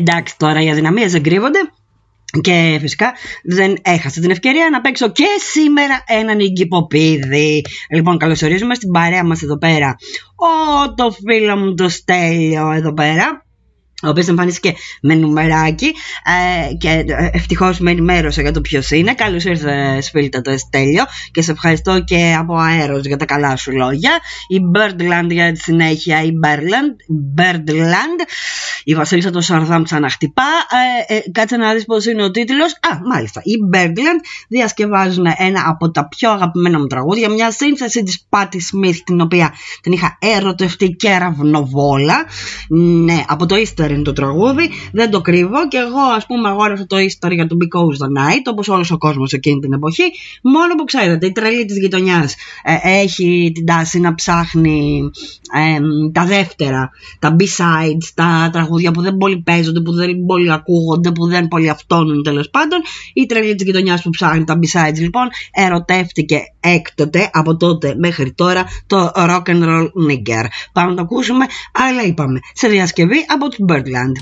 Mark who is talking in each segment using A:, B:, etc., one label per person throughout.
A: Εντάξει, τώρα οι αδυναμίες δεν κρύβονται. Και φυσικά δεν έχασα την ευκαιρία να παίξω και σήμερα έναν Ιγκυποπίδη. Λοιπόν, καλωσορίζουμε στην παρέα μας εδώ πέρα το φίλο μου το Στέλιο εδώ πέρα, ο οποίος εμφανίστηκε με νουμεράκι και ευτυχώς με ενημέρωσε για το ποιος είναι. Καλώς ήρθες, φίλτα, το Στέλιο, και σε ευχαριστώ και από αέρος για τα καλά σου λόγια. Η Birdland για τη συνέχεια, η Birdland. Η Βασίλισσα το Σαρδάμ ξαναχτυπά. Κάτσε να δεις πως είναι ο τίτλος. Μάλιστα, οι Birdland διασκευάζουν ένα από τα πιο αγαπημένα μου τραγούδια, μια σύνθεση της Patti Smith, την οποία την είχα ερωτευτεί και ραυνοβόλα. Ναι, από το Easter είναι το τραγούδι, δεν το κρύβω. Και εγώ, ας πούμε, αγόρασα το Easter για το Because the Night, όπως όλος ο κόσμος εκείνη την εποχή. Μόνο που ξέρετε, η τρελή της γειτονιάς έχει την τάση να ψάχνει τα δεύτερα, τα B-sides, τα τραγούδια που δεν πολύ παίζονται, που δεν πολύ ακούγονται, που δεν πολύ αυτόνουν, τέλος πάντων. Η τρελή της γειτονιάς που ψάχνει τα B-sides, λοιπόν, ερωτεύτηκε έκτοτε, από τότε μέχρι τώρα, το Rock and Roll Nigger. Πάμε να το ακούσουμε, αλλά είπαμε, σε διασκευή από τους Birdland.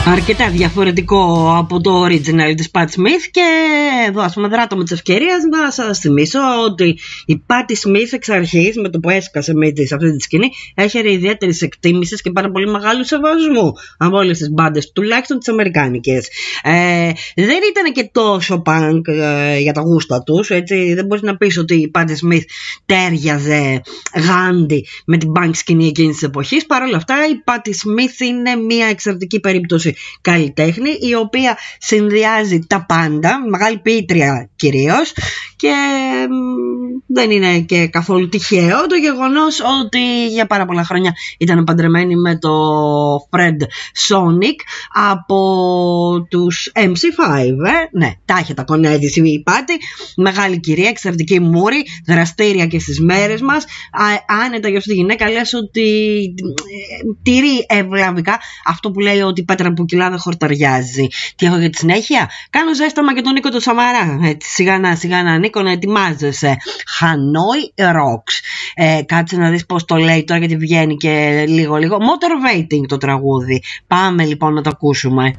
A: αρκετά διαφορετικό από το original της Patti Smith. Και εδώ, ας πούμε, δράτω με τις ευκαιρίες να σας θυμίσω ότι η Patti Smith εξ αρχής, με το που έσκασε σε αυτή τη σκηνή, έχει ιδιαίτερη εκτίμηση και πάρα πολύ μεγάλου σεβασμού από όλες τις μπάντες, τουλάχιστον τις αμερικάνικες. Δεν ήταν και τόσο punk για τα γούστα τους, έτσι. Δεν μπορείς να πεις ότι η Patti Smith τέριαζε γάντι με την punk σκηνή εκείνης της εποχής. Παρ' όλα αυτά, η Patti Smith είναι μια εξαιρετική περίπτωση καλλιτέχνη, η οποία συνδυάζει τα πάντα, μεγάλη ποιήτρια κυρίως, και δεν είναι και καθόλου τυχαίο το γεγονός ότι για πάρα πολλά χρόνια ήταν παντρεμένη με το Fred Sonic από τους MC5. Ναι, τα είχε τα κονέα της η Πάτη, μεγάλη κυρία, εξαιρετική μούρη, δραστήρια και στις μέρες μας. Άνετα για αυτή τη γυναίκα λες ότι τηρεί ευλαβικά αυτό που λέει ότι η Πέτρα Μπουκυλά δεν χορταριάζει. Τι έχω για τη συνέχεια? Κάνω ζέσταμα και τον Νίκο το Σαμαρά. Έτσι, σιγά Νίκο, να ετοιμάζεσαι. Hanoi Rocks. Κάτσε να δεις πως το λέει τώρα, γιατί βγαίνει και λίγο. Motivating το τραγούδι. Πάμε λοιπόν να το ακούσουμε.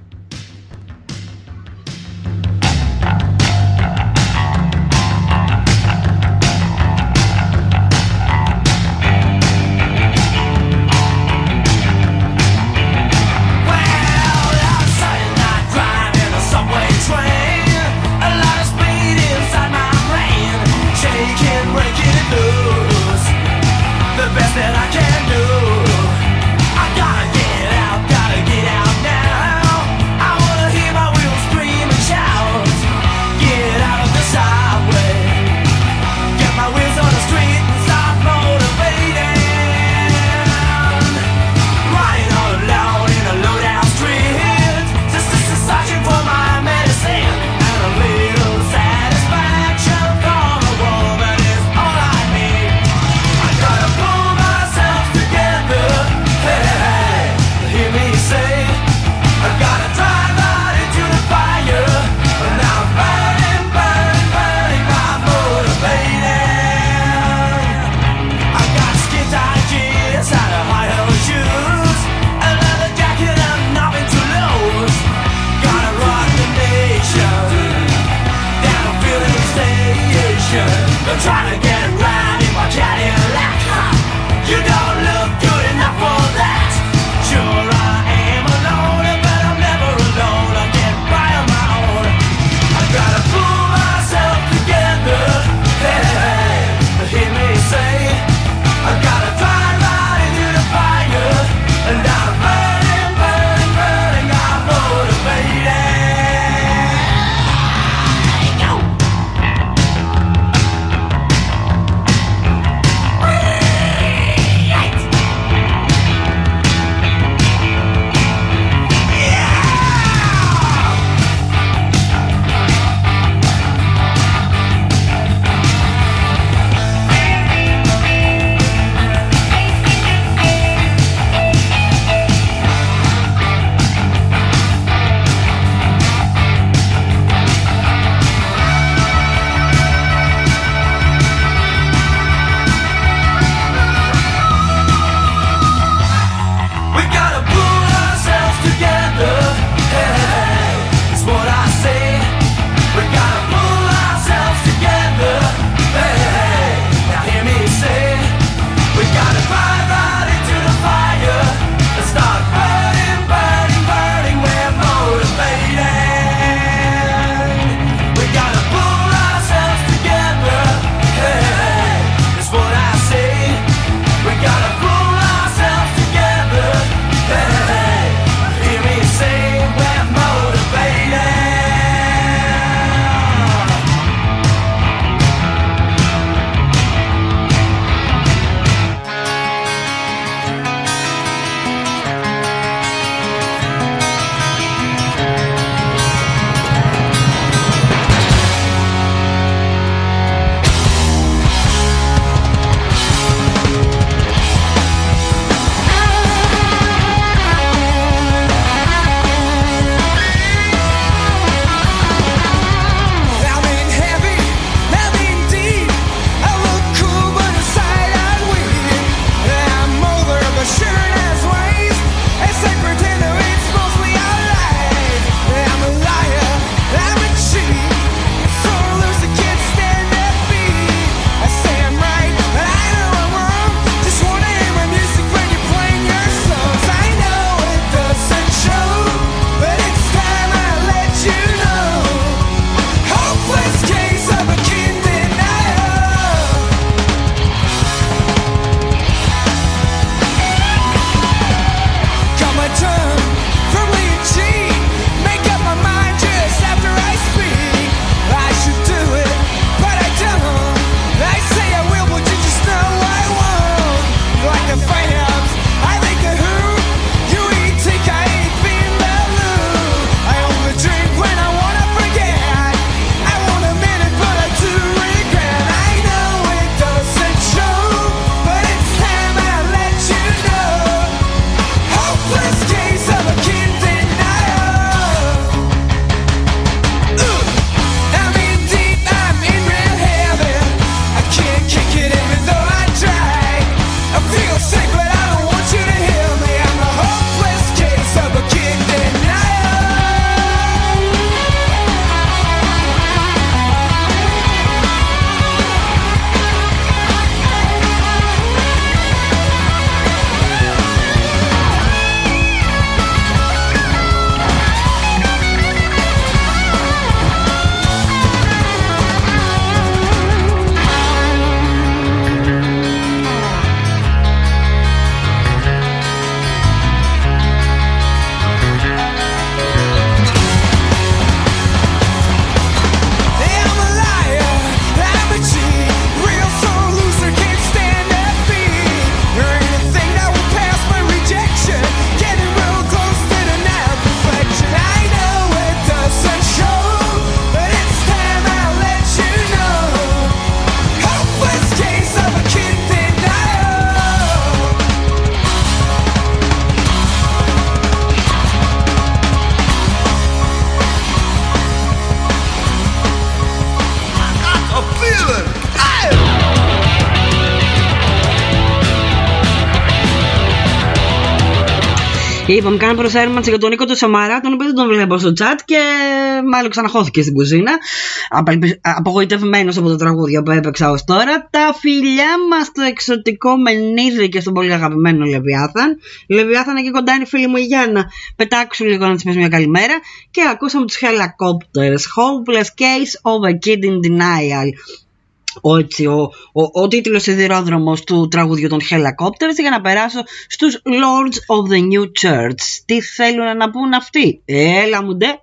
B: That I can do. I gotta get out now.
A: Είπαμε, κάναμε προσέρμανση για τον Νίκο του Σαμαρά, τον οποίο δεν τον βλέπω στο chat και μάλλον ξαναχώθηκε στην κουζίνα. Απογοητευμένος από τα τραγούδια που έπαιξα ως τώρα. Τα φιλιά μας στο εξωτικό Μενίδη και στον πολύ αγαπημένο Λεβιάθαν. Λεβιάθαν, εκεί κοντά είναι η φίλη μου η Γιάννα. Πετάξου λίγο να της πεις μια καλημέρα. Και ακούσαμε τους Helicopters. Hopeless Case of a Kid in Denial. Ο τίτλος σιδηρόδρομος του τραγουδιού των Helicopters, για να περάσω στους Lords of the New Church. Τι θέλουν να πούν αυτοί? Έλα μου ντε.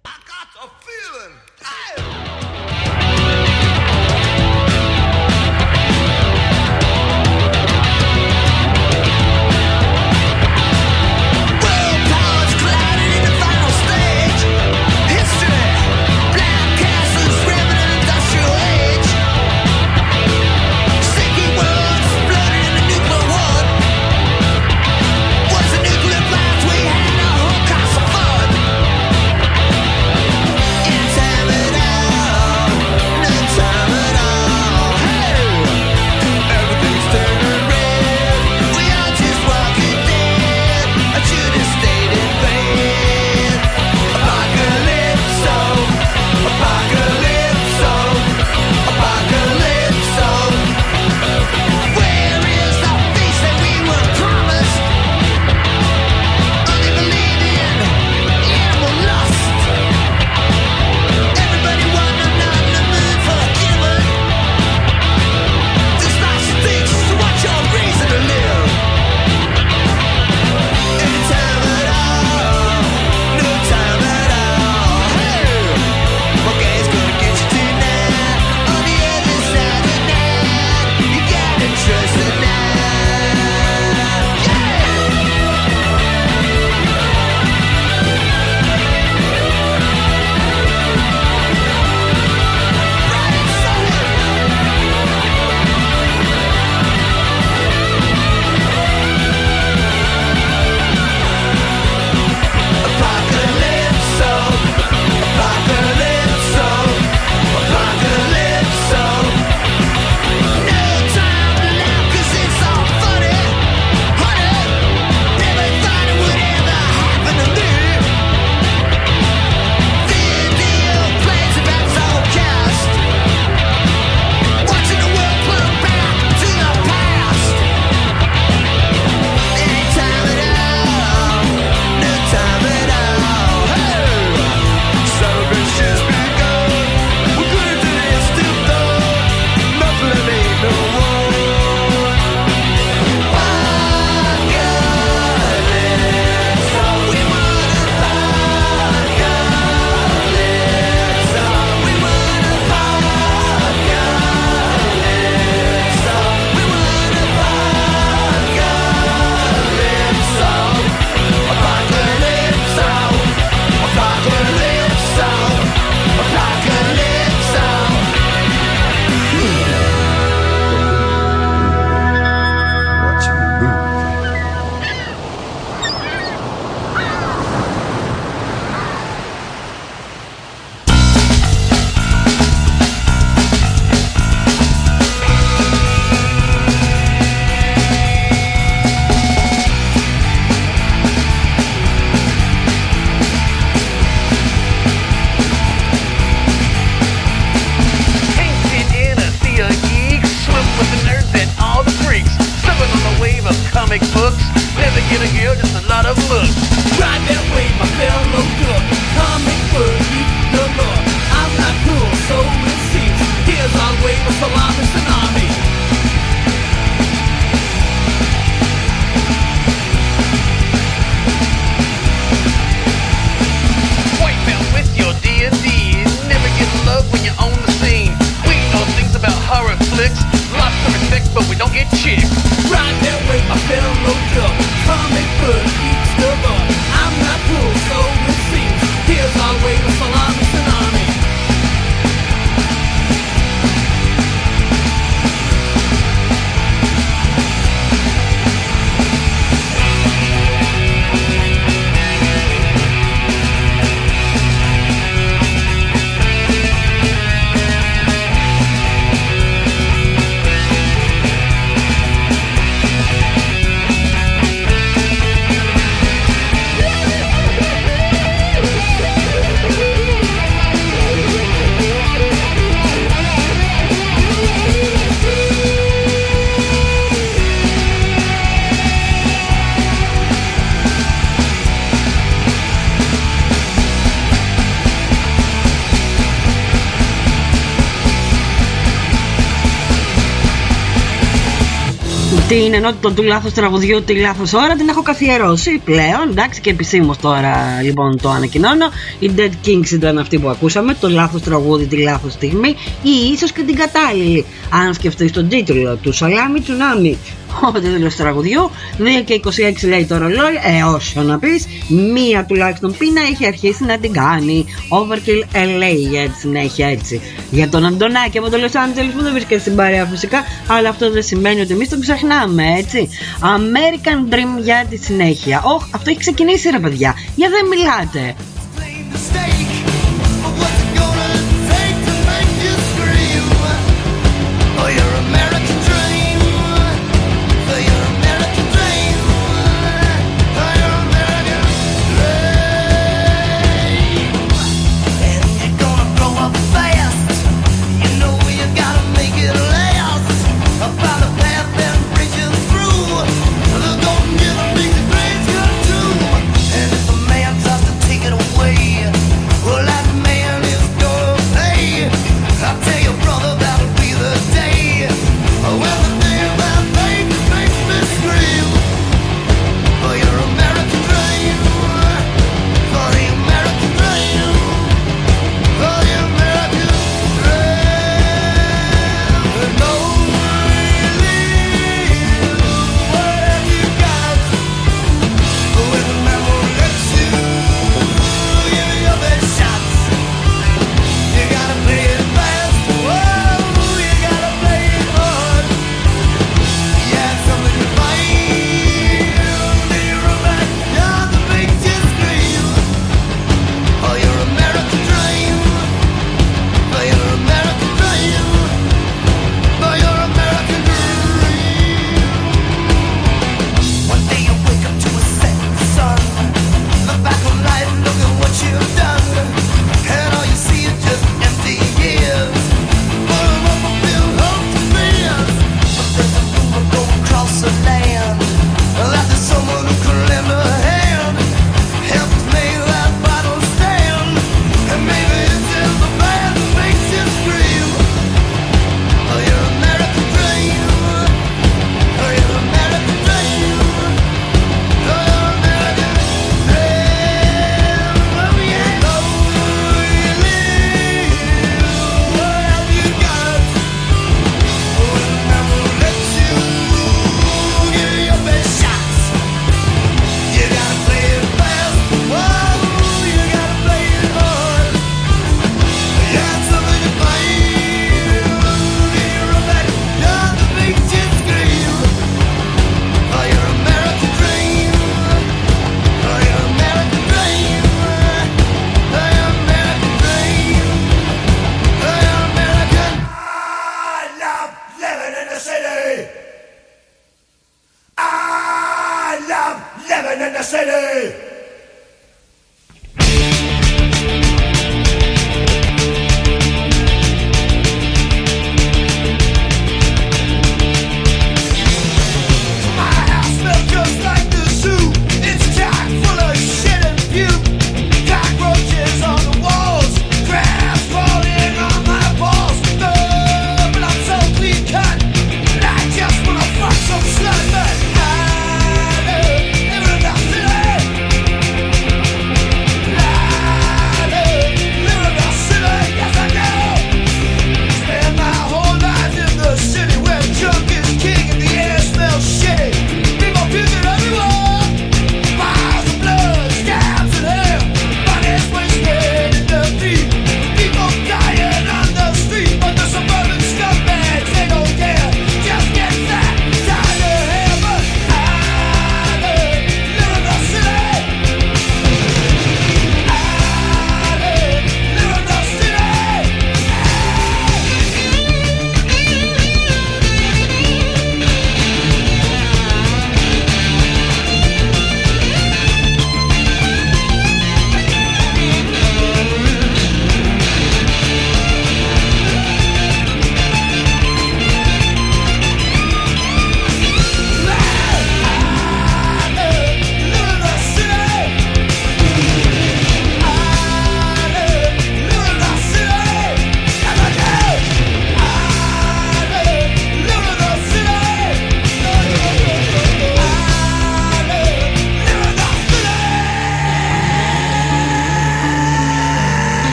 A: Την ενότητα του λάθος τραγουδιού, τη λάθος ώρα την έχω καθιερώσει πλέον, εντάξει, και επισήμως τώρα λοιπόν το ανακοινώνω. Οι Dead Kings ήταν αυτοί που ακούσαμε, το λάθος τραγούδι τη λάθος στιγμή, ή ίσως και την κατάλληλη, αν σκεφτείς τον τίτλο του Σαλάμι Τσουνάμι. Ο τίτλος του τραγουδιού, 2 και 26 λέει το ρολόι, όσο να πεις, μία τουλάχιστον πίνα έχει αρχίσει να την κάνει. Overkill LA για τη συνέχεια, έτσι. Για τον Αντωνάκη από το Los Angeles που δεν βρίσκεται στην παρέα φυσικά, αλλά αυτό δεν σημαίνει ότι εμείς τον ξεχνάμε, έτσι. American Dream για τη συνέχεια. Αυτό έχει ξεκινήσει ρε παιδιά, για δεν μιλάτε.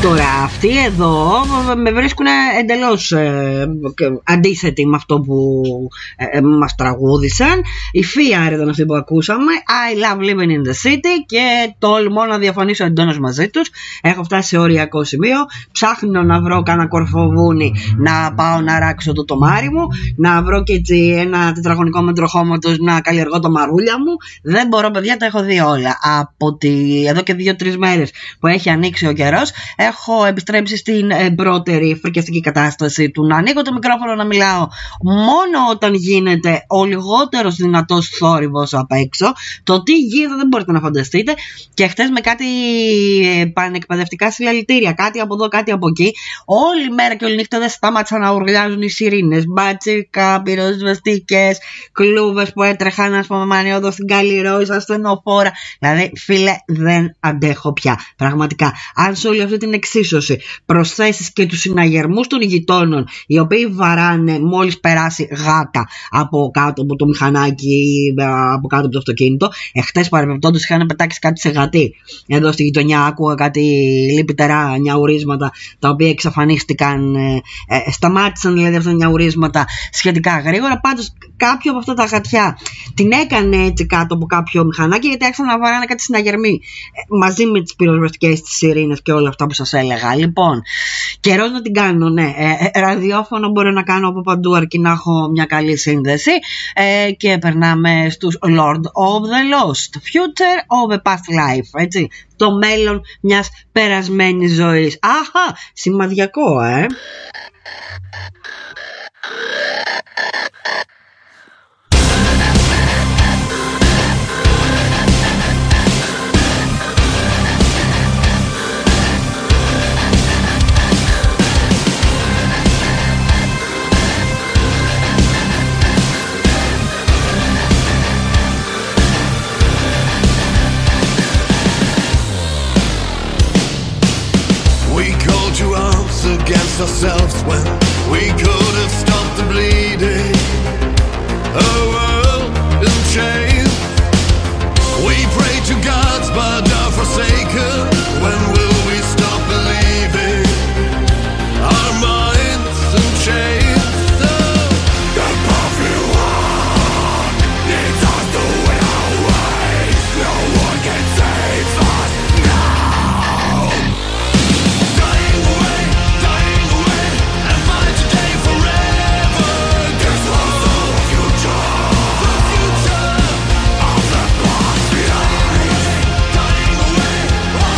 A: Τώρα αυτοί εδώ με βρίσκουν εντελώς αντίθετη με αυτό που μας τραγούδισαν. Η Fear ήταν αυτή που ακούσαμε, I love living in the city, και τολμώ να διαφωνήσω εντόνως μαζί τους. Έχω φτάσει σε οριακό σημείο, ψάχνω να βρω κάνα κορφοβούνι να πάω να ράξω το τομάρι μου, να βρω και έτσι ένα τετραγωνικό μέτρο χώματος να καλλιεργώ το μαρούλια μου. Δεν μπορώ, παιδιά, τα έχω δει όλα. Εδώ και 2-3 μέρες που έχει ανοίξει ο καιρός, έχω επιστρέψει στην πρώτερη φρικιαστική κατάσταση του να ανοίγω το μικρόφωνο να μιλάω μόνο όταν γίνεται ο λιγότερος δυνατός θόρυβος απ' έξω. Το τι γίνεται δεν μπορείτε να φανταστείτε. Και χτες με κάτι πανεκπαιδευτικά συλλαλητήρια, κάτι από εδώ, κάτι από εκεί, όλη μέρα και όλη νύχτα δεν σταμάτησαν να ουρλιάζουν οι σιρήνες, μπάτσικα, πυροσβεστικές, κλούβες που έτρεχαν, ας πούμε, μανιώδω στην Καλλιρόη, ασθενοφόρα. Δηλαδή, φίλε, δεν αντέχω πια. Πραγματικά, αν σε όλη αυτή την εξίσωση προσθέσεις και τους συναγερμούς των γειτόνων, οι οποίοι βαράνε μόλις περάσει γάτα από κάτω από το μηχανάκι ή από κάτω από το αυτοκίνητο. Χτες παρεμπιπτόντως είχαν πετάξει κάτι σε γατί. Εδώ στη γειτονιά άκουγα κάτι λυπητερά νιαουρίσματα, τα οποία εξαφανίστηκαν, σταμάτησαν δηλαδή αυτά τα νιαουρίσματα σχετικά γρήγορα. Πάντως κάποιο από αυτά τα γατιά την έκανε έτσι κάτω από κάποιο μηχανάκι, γιατί άρχισαν να βαράνε κάτι συναγερμοί μαζί με τις πυροσβεστικές, τις σιρήνες και όλα αυτά που σας έλεγα. Λοιπόν, καιρός να την κάνω, ναι. Ραδιόφωνο μπορώ να κάνω από παντού, αρκεί να έχω μια καλή σύνδεση. Και περνάμε στους Lord of the Lost, Future of a Past Life, έτσι. Το μέλλον μιας περασμένης ζωής. Αχα, σημαδιακό,
B: Against ourselves when we could have stopped the bleeding. Our world is in chains. We pray to gods but are forsaken. When will we stop believing? Our minds in chains. The path we walk needs us to win our way. No one can save us now. Dying away. And fight today forever. There's no future.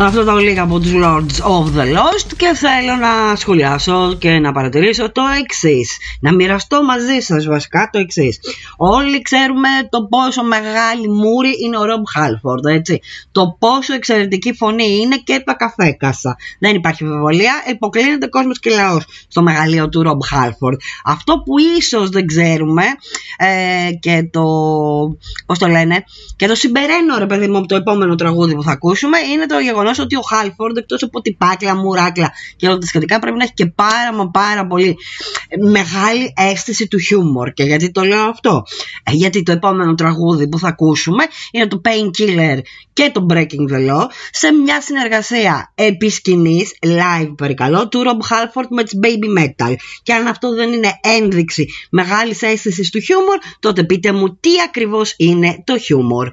A: Αυτό ήταν λίγα από τους Lords of the Lost και θέλω να σχολιάσω και να παρατηρήσω το εξής. Να μοιραστώ μαζί σας βασικά το εξής. Όλοι ξέρουμε το πόσο μεγάλη μούρη είναι ο Rob Halford, έτσι. Το πόσο εξαιρετική φωνή είναι και τα καφέκασα. Δεν υπάρχει αμφιβολία, υποκλίνεται κόσμος και λαός στο μεγαλείο του Rob Halford. Αυτό που ίσως δεν ξέρουμε και το, πώς το λένε, και το συμπεραίνω ρε παιδί μου από το επόμενο τραγούδι που θα ακούσουμε, είναι το γεγονός ότι ο Halford, εκτός από την πάκλα, μουράκλα και όλα τα σχετικά, πρέπει να έχει και πάρα πολύ μεγάλη αίσθηση του χιούμορ. Και γιατί το λέω αυτό? Γιατί το επόμενο τραγούδι που θα ακούσουμε είναι το Painkiller και το Breaking the Law, σε μια συνεργασία επί σκηνής, live παρακαλώ, του Rob Halford με τις Baby Metal. Και αν αυτό δεν είναι ένδειξη μεγάλης αίσθησης του χιούμορ, τότε πείτε μου τι ακριβώς είναι το χιούμορ.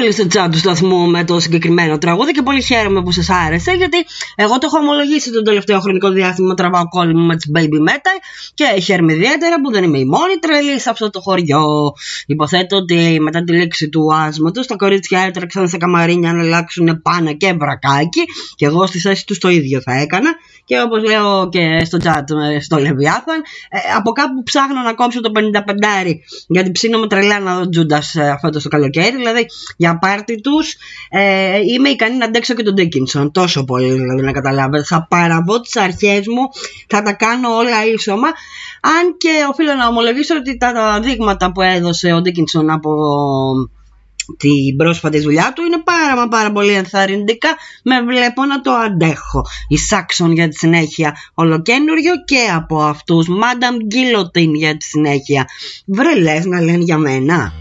A: πολύ στο chat του σταθμού με το συγκεκριμένο τραγούδι και πολύ χαίρομαι που σας άρεσε, γιατί εγώ το έχω ομολογήσει τον τελευταίο χρονικό διάστημα, τραβάω κόλλη μου με τις baby metal και χαίρομαι ιδιαίτερα που δεν είμαι η μόνη τρελή σε αυτό το χωριό. Υποθέτω ότι μετά τη λήξη του άσματος τα κορίτσια έτρεξαν σε καμαρίνια να αλλάξουν πάνα και βρακάκι και εγώ στη θέση τους το ίδιο θα έκανα. Και όπως λέω και στο chat στο Λεβιάθαν, από κάπου ψάχνω να κόψω το 55, γιατί ψήνομαι τρελά να δω Τζούντας αυτό το καλοκαίρι. Δηλαδή για πάρτι τους είμαι ικανή να αντέξω και τον Dickinson. Τόσο πολύ δηλαδή, να καταλάβετε. Θα παραβώ τις αρχές μου, θα τα κάνω όλα ίσωμα. Αν και οφείλω να ομολογήσω ότι τα δείγματα που έδωσε ο Dickinson από την πρόσφατη δουλειά του είναι πάρα πολύ ενθαρρυντικά. Με βλέπω να το αντέχω. Η Saxon για τη συνέχεια ολοκένουργιο και από αυτούς Madame Guillotine για τη συνέχεια. Βρε λες να λένε για μένα.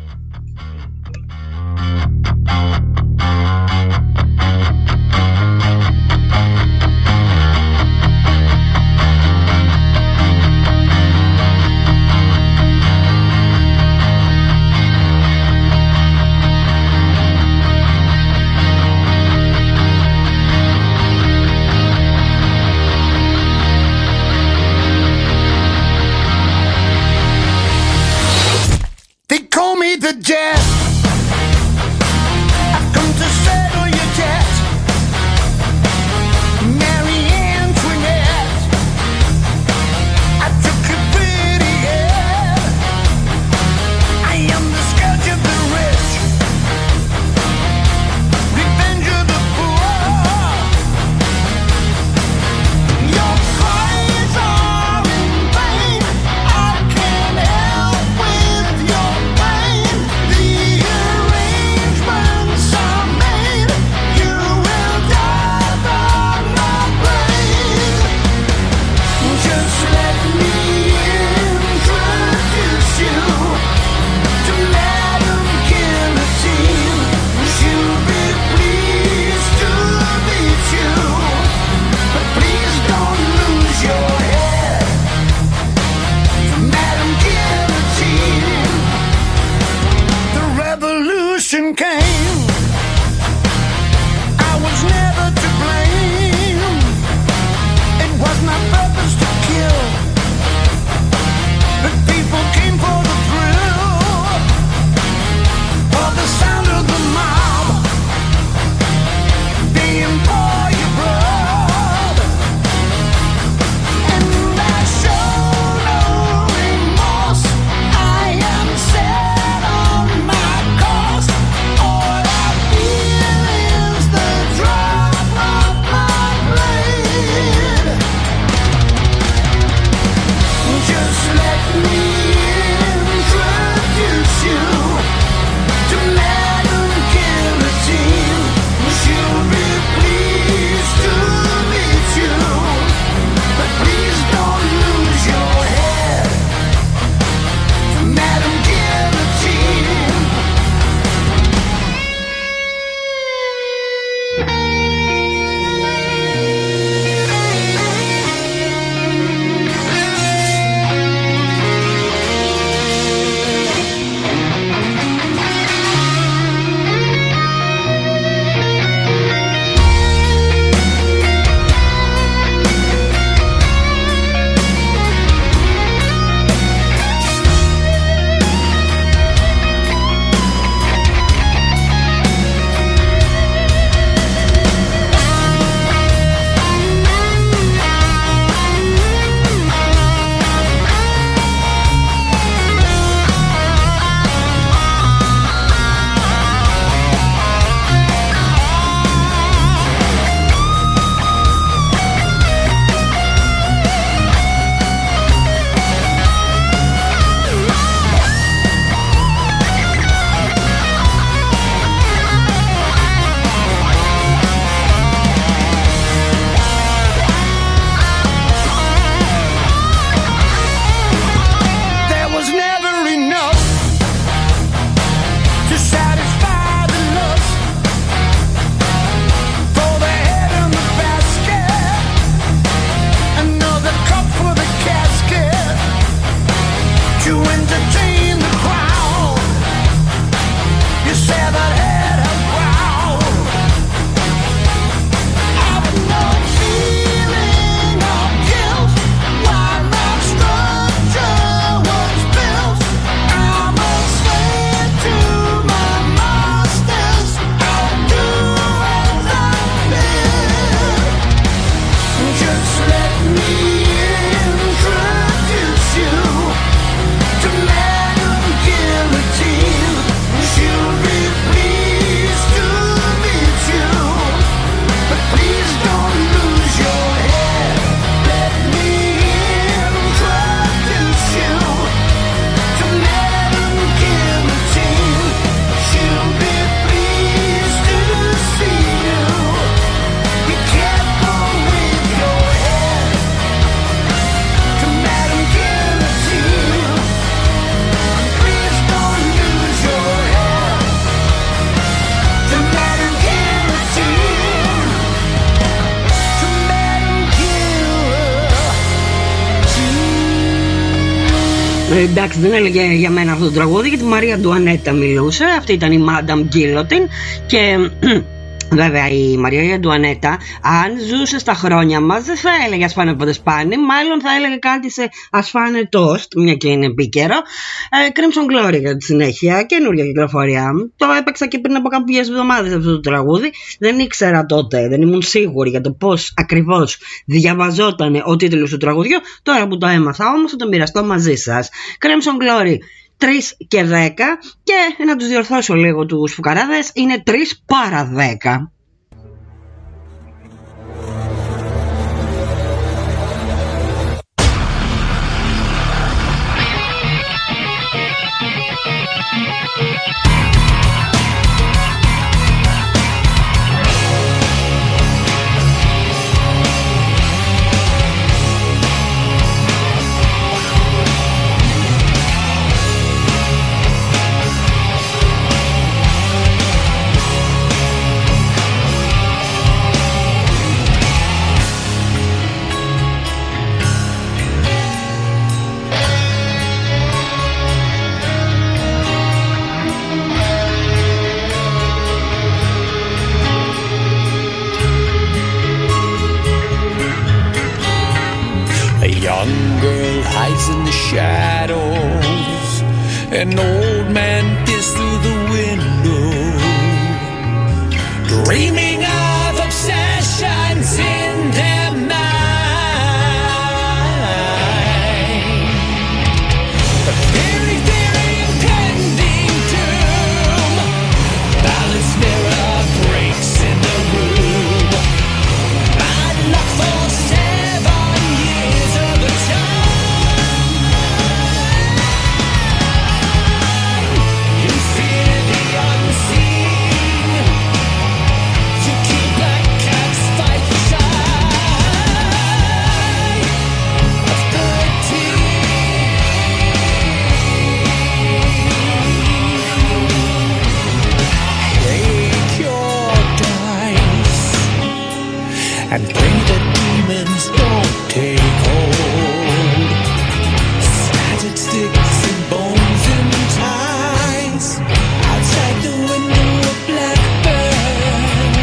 B: The jet, I've come to settle your debt.
A: Εντάξει, δεν έλεγε για μένα αυτό το τραγούδι, για τη Μαρία Αντουανέτα μιλούσε. Αυτή ήταν η Madame Guillotine. Και βέβαια η Μαρία Αντουανέτα, αν ζούσε στα χρόνια μας, δεν θα έλεγε ασφάνε ποτέ σπάνι, μάλλον θα έλεγε κάτι σε ασφάνε τόστ, μια και είναι επίκαιρο. Crimson Glory για τη συνέχεια, καινούργια κυκλοφορία. Το έπαιξα και πριν από κάποιες εβδομάδες αυτό το τραγούδι. Δεν ήξερα τότε, δεν ήμουν σίγουρη για το πώς ακριβώς διαβαζόταν ο τίτλος του τραγουδιού. Τώρα που το έμαθα όμως θα το μοιραστώ μαζί σας. Crimson Glory 3 και 10, και να τους διορθώσω λίγο τους φουκαράδες, είναι 3 παρά 10.
C: In the shadows, an old man peers through the window, dreaming of obsessions in their mind. A very, very impending doom. Balance mirror breaks in the room. Bad luck for 7 years of a time. And pray that demons don't take hold. Scattered sticks and bones and ties. Outside the window a blackbird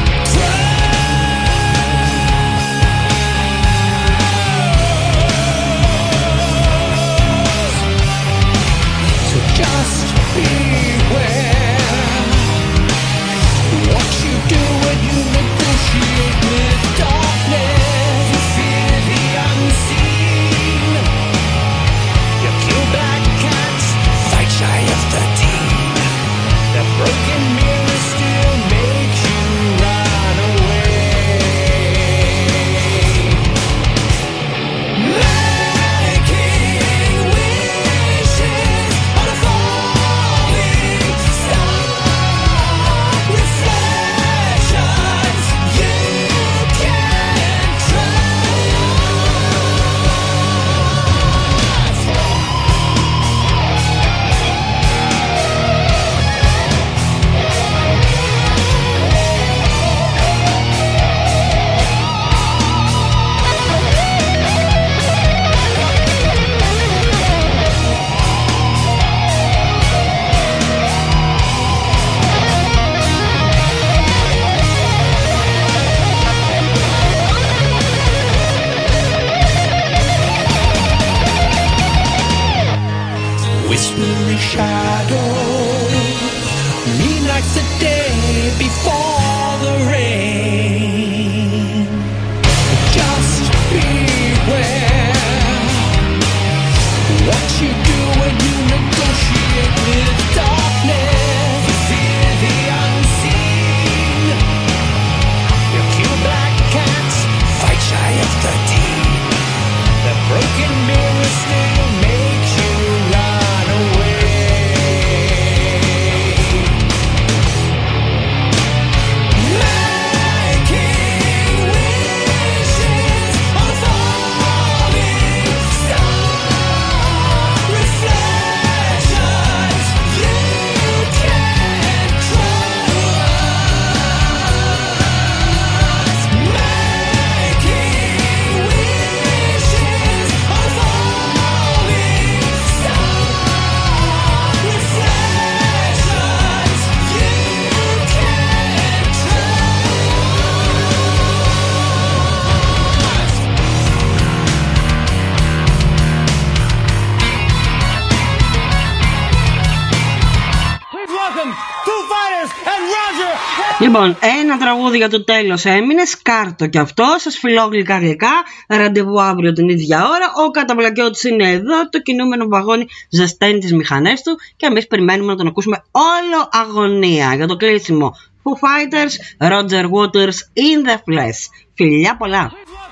C: cries. So just beware what you do when you negotiate with darkness. You fear the unseen. You kill black cats, fight shy of 13. The broken mirror still makes you run away. Making wishes on a falling star. Reflections you can't trust. Whispering shadows, midnight's the day before the rain. Just beware what you do when you negotiate with darkness. You fear the unseen. You kill black cats, fight shy of 13. The broken mirror still makes you run away.
A: Λοιπόν, ένα τραγούδι για το τέλος έμεινε, σκάρτο κι αυτό, σας φιλώ γλυκά γλυκά, ραντεβού αύριο την ίδια ώρα, ο Καταπλακιώτης είναι εδώ, το κινούμενο βαγόνι ζεσταίνει τις μηχανές του και εμείς περιμένουμε να τον ακούσουμε όλο αγωνία. Για το κλείσιμο, Foo Fighters, Roger Waters, In The Flesh. Φιλιά πολλά!